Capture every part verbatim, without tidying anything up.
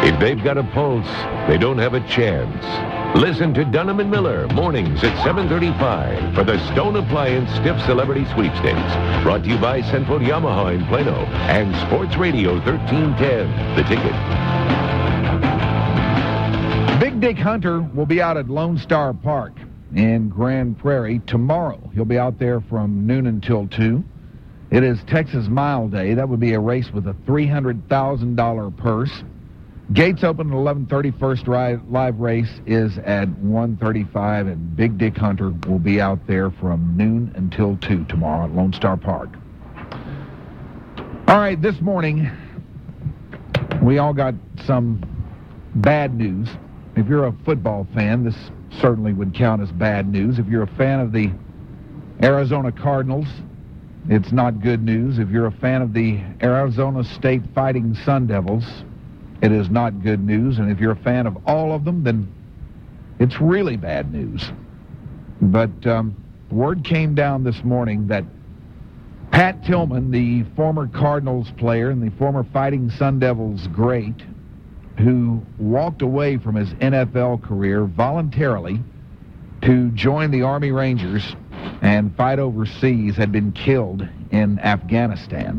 If they've got a pulse, they don't have a chance. Listen to Dunham and Miller mornings at seven thirty-five for the Stone Appliance Stiff Celebrity Sweepstakes. Brought to you by Central Yamaha in Plano and Sports Radio thirteen ten. The Ticket. Big Dick Hunter will be out at Lone Star Park in Grand Prairie tomorrow. He'll be out there from noon until two. It is Texas Mile Day. That would be a race with a three hundred thousand dollars purse. Gates open at eleven thirty. First live race is at one thirty-five, and Big Dick Hunter will be out there from noon until two tomorrow at Lone Star Park. All right, this morning, we all got some bad news. If you're a football fan, this certainly would count as bad news. If you're a fan of the Arizona Cardinals, it's not good news. If you're a fan of the Arizona State Fighting Sun Devils, it is not good news. And if you're a fan of all of them, then it's really bad news. But um, word came down this morning that Pat Tillman, the former Cardinals player and the former Fighting Sun Devils great, who walked away from his N F L career voluntarily to join the Army Rangers and fight overseas, had been killed in Afghanistan.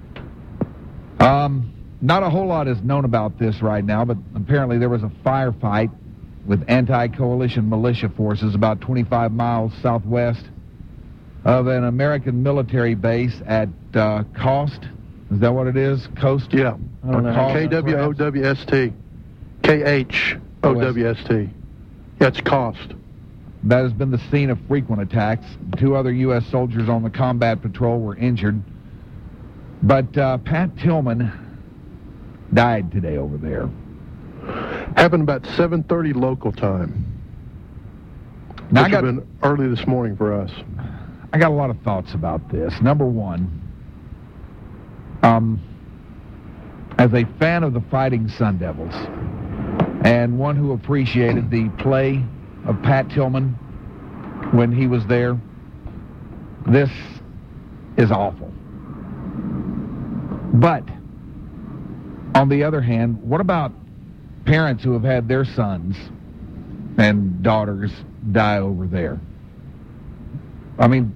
Um... Not a whole lot is known about this right now, but apparently there was a firefight with anti-coalition militia forces about twenty-five miles southwest of an American military base at uh, Coast. Is that what it is? Coast? Yeah. I don't know. K W O W S T. K H O W S T. Yeah, it's Cost. That has been the scene of frequent attacks. Two other U S soldiers on the combat patrol were injured. But uh, Pat Tillman died today over there. Happened about seven thirty local time. Now, which I got, have been early this morning for us. I got a lot of thoughts about this. Number one, um, as a fan of the Fighting Sun Devils and one who appreciated the play of Pat Tillman when he was there, this is awful. But on the other hand, what about parents who have had their sons and daughters die over there? I mean,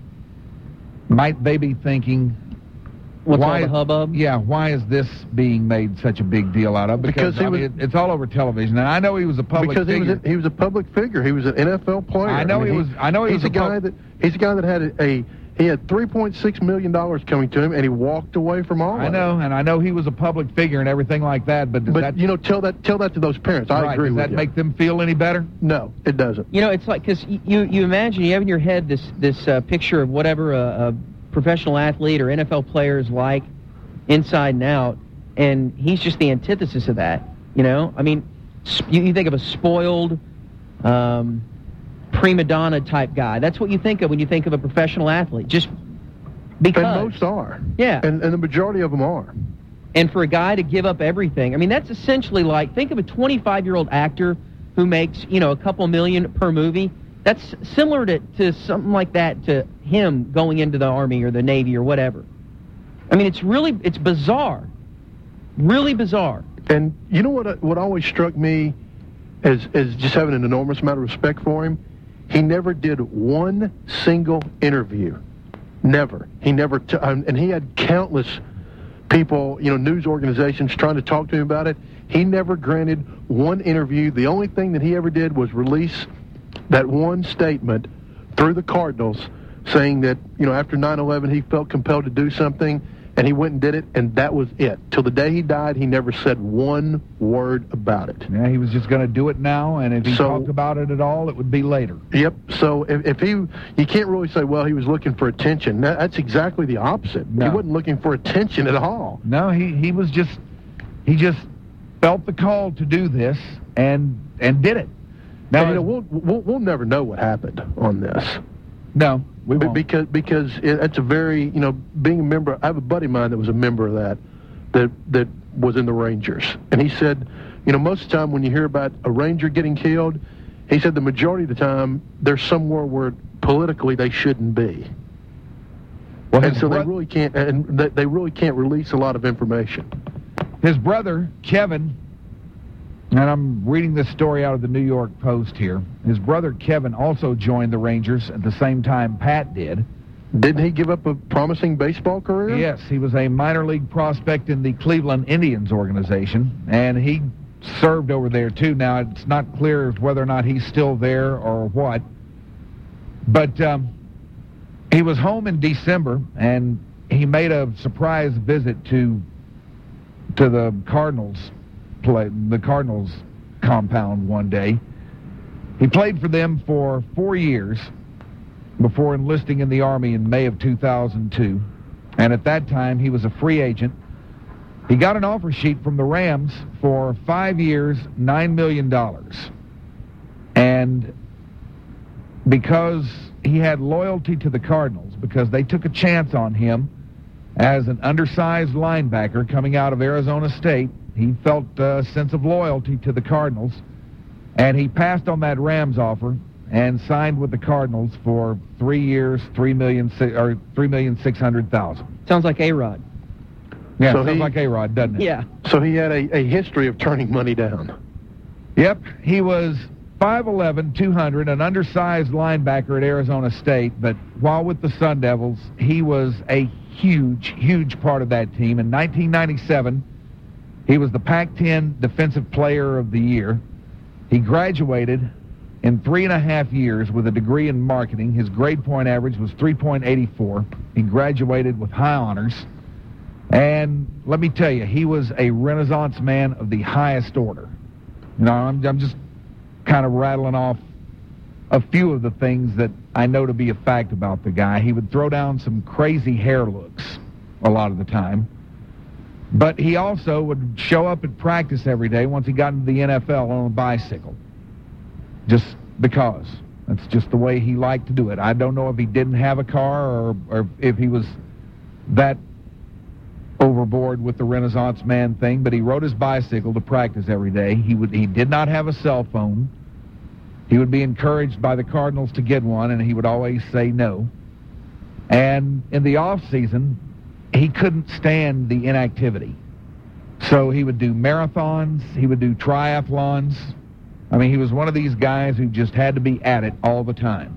might they be thinking, what's why, all the hubbub? Yeah, why is this being made such a big deal out of? Because, because he I mean, was, it, it's all over television, and I know he was a public because figure. Because he, he was a public figure. He was an N F L player. I know I mean, he was. I know he he's was a guy that he's a guy that had a. a He had three point six million dollars coming to him, and he walked away from all I of know, it. and I know he was a public figure and everything like that, but does But, that, you know, tell that tell that to those parents. I right, agree does with that you. make them feel any better? No, it doesn't. You know, it's like, because you, you imagine, you have in your head this, this uh, picture of whatever a, a professional athlete or N F L player is like inside and out, and he's just the antithesis of that, you know? I mean, you, you think of a spoiled um, prima donna type guy. That's what you think of when you think of a professional athlete. Just because. And most are. Yeah. And, and the majority of them are. And for a guy to give up everything, I mean, that's essentially like, think of a twenty-five-year-old actor who makes, you know, a couple million per movie. That's similar to, to something like that to him going into the Army or the Navy or whatever. I mean, it's really, it's bizarre. Really bizarre. And you know what what always struck me as, as just having an enormous amount of respect for him? He never did one single interview. Never. He never, t- and he had countless people, you know, news organizations trying to talk to him about it. He never granted one interview. The only thing that he ever did was release that one statement through the Cardinals saying that, you know, after nine eleven he felt compelled to do something, and he went and did it, and that was it. Till the day he died, he never said one word about it. Yeah, he was just going to do it now, and if he So- talked about it at all, it would be later. Yep. So if, if he, you can't really say, well, he was looking for attention. That, that's exactly the opposite. No. He wasn't looking for attention at all. No, he, he was just, he just felt the call to do this and and did it. Now, And, you know, we'll, we'll we'll never know what happened on this. no, we Be- won't. Because because it, it's a very, you know, being a member. I have a buddy of mine that was a member of that, that that was in the Rangers, and he said, you know, most of the time when you hear about a Ranger getting killed, he said the majority of the time they're somewhere where politically they shouldn't be, Well, and his so they bro- really can't, and they, they really can't release a lot of information. His brother, Kevin, And I'm reading this story out of the New York Post here. His brother Kevin also joined the Rangers at the same time Pat did. Didn't he give up a promising baseball career? Yes, he was a minor league prospect in the Cleveland Indians organization, and he served over there too. Now, it's not clear whether or not he's still there or what, but um, he was home in December, and he made a surprise visit to to the Cardinals play the Cardinals compound one day. He played for them for four years before enlisting in the Army in May of two thousand two, and at that time he was a free agent. He got an offer sheet from the Rams for five years, nine million dollars, and because he had loyalty to the Cardinals, because they took a chance on him as an undersized linebacker coming out of Arizona State, he felt a sense of loyalty to the Cardinals, and he passed on that Rams offer and signed with the Cardinals for three years, three million or three million six hundred thousand. Sounds like A-Rod. Yeah, So sounds he- like A-Rod, doesn't it? Yeah. So he had a, a history of turning money down. Yep, he was five eleven, two hundred, an undersized linebacker at Arizona State, but while with the Sun Devils, he was a huge, huge part of that team. In nineteen ninety-seven, he was the Pac ten Defensive Player of the Year. He graduated in three and a half years with a degree in marketing. His grade point average was three point eight four. He graduated with high honors. And let me tell you, he was a Renaissance man of the highest order. You know, I'm, I'm just kind of rattling off a few of the things that I know to be a fact about the guy. He would throw down some crazy hair looks a lot of the time. But he also would show up at practice every day once he got into the N F L on a bicycle. Just because. That's just the way he liked to do it. I don't know if he didn't have a car or, or if he was that overboard with the Renaissance man thing, but he rode his bicycle to practice every day. He would he did not have a cell phone. He would be encouraged by the Cardinals to get one, and he would always say no. And in the off season, he couldn't stand the inactivity. So he would do marathons, he would do triathlons. I mean, he was one of these guys who just had to be at it all the time.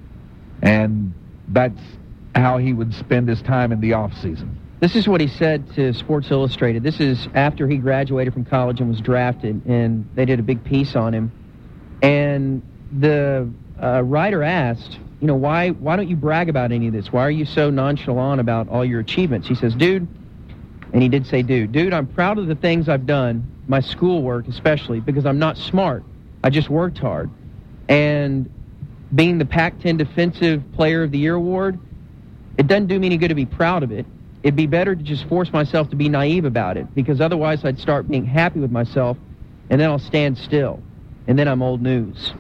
And that's how he would spend his time in the off season. This is what he said to Sports Illustrated. This is after he graduated from college and was drafted, and they did a big piece on him. And the uh, writer asked, you know, why why don't you brag about any of this? Why are you so nonchalant about all your achievements? He says, dude, and he did say, dude, dude, I'm proud of the things I've done, my schoolwork especially, because I'm not smart. I just worked hard. And being the Pac ten Defensive Player of the Year award, it doesn't do me any good to be proud of it. It'd be better to just force myself to be naive about it, because otherwise I'd start being happy with myself, and then I'll stand still, and then I'm old news.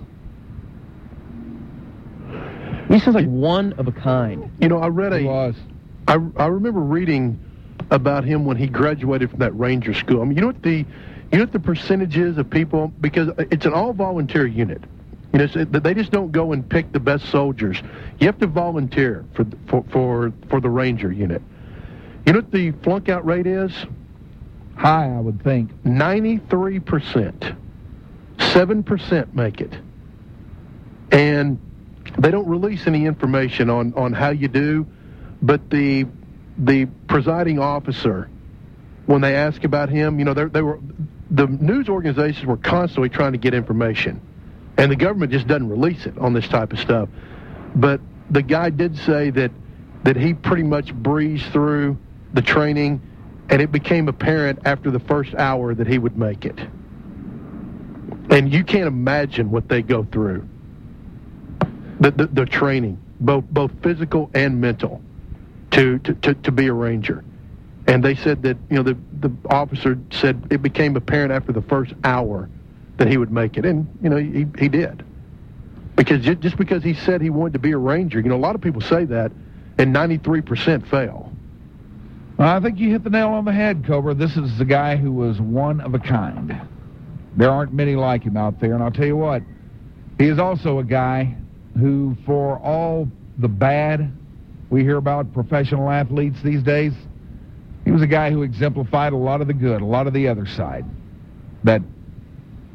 He sounds like one of a kind. You know, I read He a. was. I, I remember reading about him when he graduated from that Ranger school. I mean, you know what the, you know what the percentage is of people, because it's an all-volunteer unit. You know, so they just don't go and pick the best soldiers. You have to volunteer for for for, for the Ranger unit. You know what the flunk-out rate is? High, I would think. ninety-three percent. seven percent make it. And they don't release any information on, on how you do, but the the presiding officer, when they ask about him, you know, they were the news organizations were constantly trying to get information, and the government just doesn't release it on this type of stuff. But the guy did say that that he pretty much breezed through the training, and it became apparent after the first hour that he would make it. And you can't imagine what they go through. The, the, the training, both both physical and mental, to, to, to, to be a Ranger. And they said that, you know, the, the officer said it became apparent after the first hour that he would make it. And, you know, he, he did. Because ju- just because he said he wanted to be a Ranger, you know, a lot of people say that, and ninety-three percent fail. Well, I think you hit the nail on the head, Cobra. This is a guy who was one of a kind. There aren't many like him out there, and I'll tell you what, he is also a guy who, for all the bad we hear about professional athletes these days, he was a guy who exemplified a lot of the good, a lot of the other side. That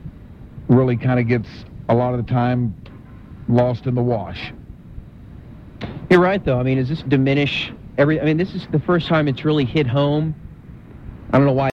really kind of gets a lot of the time lost in the wash. You're right, though. I mean, does this diminish every? I mean, this is the first time it's really hit home. I don't know why.